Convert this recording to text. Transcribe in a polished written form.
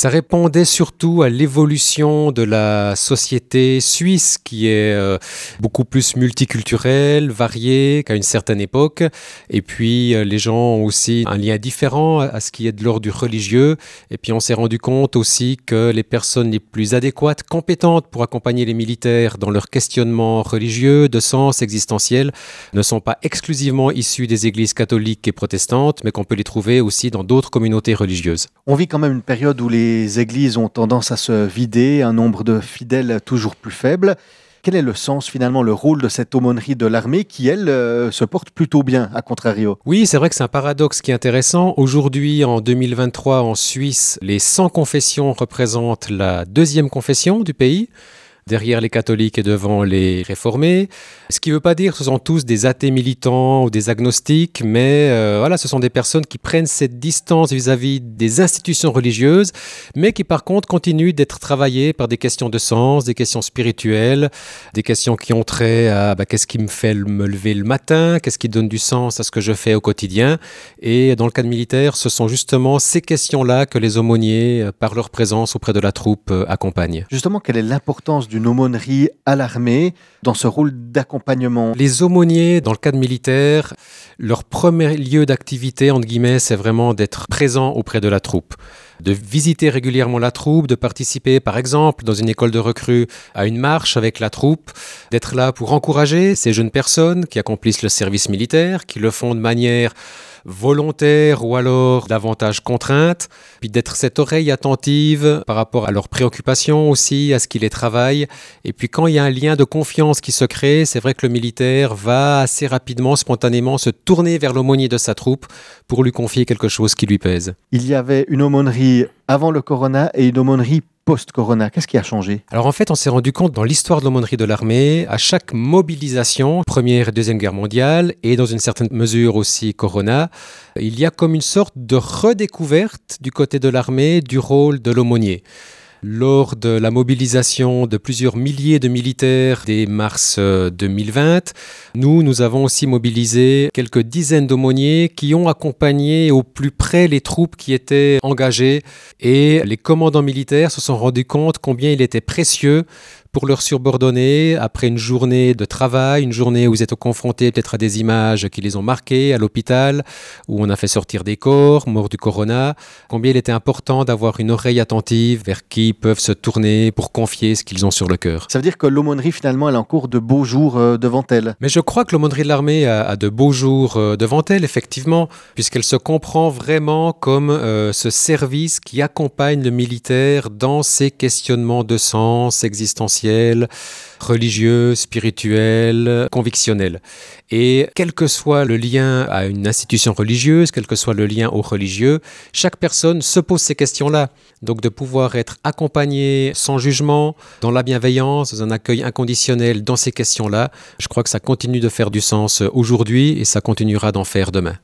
Ça répondait surtout à l'évolution de la société suisse qui est beaucoup plus multiculturelle, variée qu'à une certaine époque. Et puis les gens ont aussi un lien différent à ce qui est de l'ordre du religieux. Et puis on s'est rendu compte aussi que les personnes les plus adéquates, compétentes pour accompagner les militaires dans leur questionnement religieux, de sens existentiel, ne sont pas exclusivement issus des églises catholiques et protestantes, mais qu'on peut les trouver aussi dans d'autres communautés religieuses. On vit quand même une période où les églises ont tendance à se vider, un nombre de fidèles toujours plus faible. Quel est le sens, finalement, le rôle de cette aumônerie de l'armée qui, elle, se porte plutôt bien, à contrario? Oui, c'est vrai que c'est un paradoxe qui est intéressant. Aujourd'hui, en 2023, en Suisse, les 100 confessions représentent la deuxième confession du pays, derrière les catholiques et devant les réformés. Ce qui ne veut pas dire que ce sont tous des athées militants ou des agnostiques, mais voilà, ce sont des personnes qui prennent cette distance vis-à-vis des institutions religieuses, mais qui par contre continuent d'être travaillées par des questions de sens, des questions spirituelles, des questions qui ont trait à qu'est-ce qui me fait me lever le matin, qu'est-ce qui donne du sens à ce que je fais au quotidien. Et dans le cadre militaire, ce sont justement ces questions-là que les aumôniers, par leur présence auprès de la troupe, accompagnent. Justement, quelle est l'importance d'une aumônerie à l'armée dans ce rôle d'accompagnement? Les aumôniers, dans le cadre militaire, leur premier lieu d'activité, entre guillemets, c'est vraiment d'être présent auprès de la troupe, de visiter régulièrement la troupe, de participer, par exemple, dans une école de recrues, à une marche avec la troupe, d'être là pour encourager ces jeunes personnes qui accomplissent le service militaire, qui le font de manière volontaire ou alors davantage contrainte, puis d'être cette oreille attentive par rapport à leurs préoccupations aussi, à ce qui les travaille. Et puis quand il y a un lien de confiance qui se crée, c'est vrai que le militaire va assez rapidement, spontanément se tourner vers l'aumônier de sa troupe pour lui confier quelque chose qui lui pèse. Il y avait une aumônerie avant le corona et une aumônerie post-corona. Qu'est-ce qui a changé? Alors en fait, on s'est rendu compte dans l'histoire de l'aumônerie de l'armée, à chaque mobilisation, Première et Deuxième Guerre mondiale, et dans une certaine mesure aussi corona, il y a comme une sorte de redécouverte du côté de l'armée du rôle de l'aumônier. Lors de la mobilisation de plusieurs milliers de militaires dès mars 2020, nous avons aussi mobilisé quelques dizaines d'aumôniers qui ont accompagné au plus près les troupes qui étaient engagées, et les commandants militaires se sont rendus compte combien il était précieux pour leurs subordonnés, après une journée de travail, une journée où ils étaient confrontés peut-être à des images qui les ont marqués à l'hôpital, où on a fait sortir des corps, morts du corona, combien il était important d'avoir une oreille attentive vers qui ils peuvent se tourner pour confier ce qu'ils ont sur le cœur. Ça veut dire que l'aumônerie, finalement, elle a encore de beaux jours devant elle. Mais je crois que l'aumônerie de l'armée a de beaux jours devant elle, effectivement, puisqu'elle se comprend vraiment comme ce service qui accompagne le militaire dans ses questionnements de sens existentiels, religieux, spirituel, convictionnel. Et quel que soit le lien à une institution religieuse, quel que soit le lien au religieux, chaque personne se pose ces questions-là. Donc de pouvoir être accompagné sans jugement, dans la bienveillance, dans un accueil inconditionnel dans ces questions-là, je crois que ça continue de faire du sens aujourd'hui et ça continuera d'en faire demain.